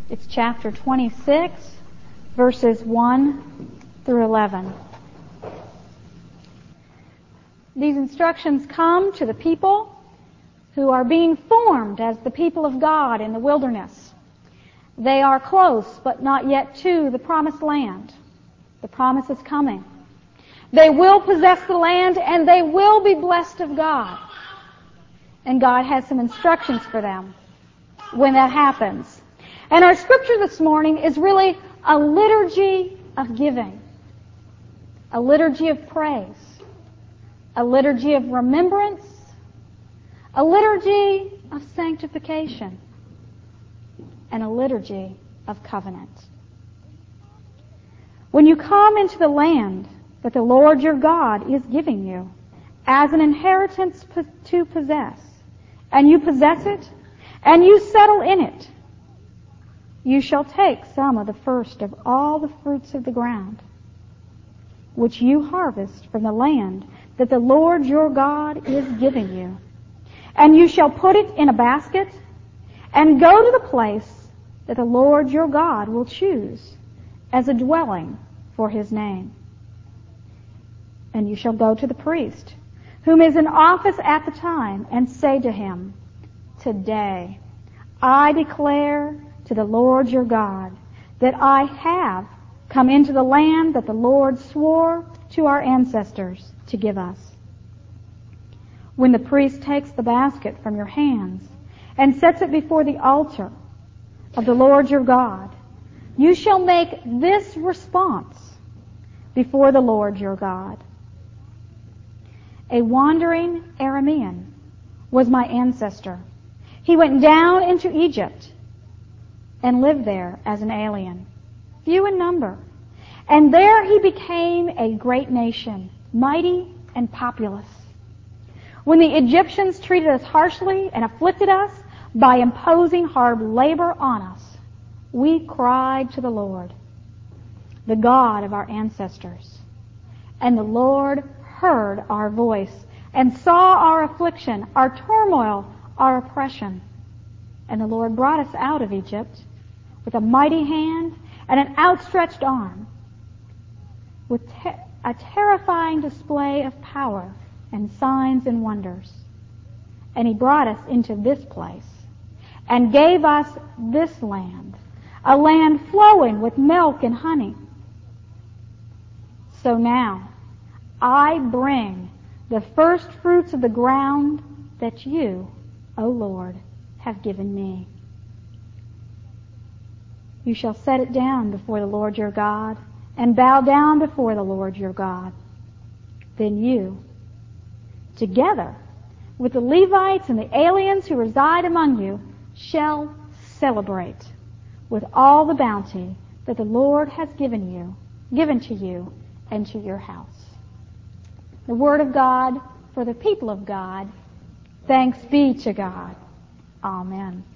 It's chapter 26, verses 1 through 11. These instructions come to the people who are being formed as the people of God in the wilderness. They are close, but not yet to the promised land. The promise is coming. They will possess the land, and they will be blessed of God. And God has some instructions for them when that happens. And our scripture this morning is really a liturgy of giving, a liturgy of praise, a liturgy of remembrance, a liturgy of sanctification, and a liturgy of covenant. When you come into the land that the Lord your God is giving you as an inheritance to possess, and you possess it, and you settle in it, you shall take some of the first of all the fruits of the ground, which you harvest from the land that the Lord your God is giving you. And you shall put it in a basket, and go to the place that the Lord your God will choose as a dwelling for His name. And you shall go to the priest, whom is in office at the time, and say to him, Today I declare to the Lord your God that I have come into the land that the Lord swore to our ancestors to give us. When the priest takes the basket from your hands and sets it before the altar of the Lord your God, you shall make this response before the Lord your God. A wandering Aramean was my ancestor. He went down into Egypt and lived there as an alien, few in number. And there he became a great nation, mighty and populous. When the Egyptians treated us harshly and afflicted us by imposing hard labor on us, we cried to the Lord, the God of our ancestors. And the Lord heard our voice and saw our affliction, our turmoil, our oppression. And the Lord brought us out of Egypt with a mighty hand and an outstretched arm, with a terrifying display of power and signs and wonders. And He brought us into this place and gave us this land, a land flowing with milk and honey. So now I bring the first fruits of the ground that you, O Lord, have given me. You shall set it down before the Lord your God and bow down before the Lord your God. Then you, together with the Levites and the aliens who reside among you, shall celebrate with all the bounty that the Lord has given to you and to your house. The word of God for the people of God. Thanks be to God. Amen.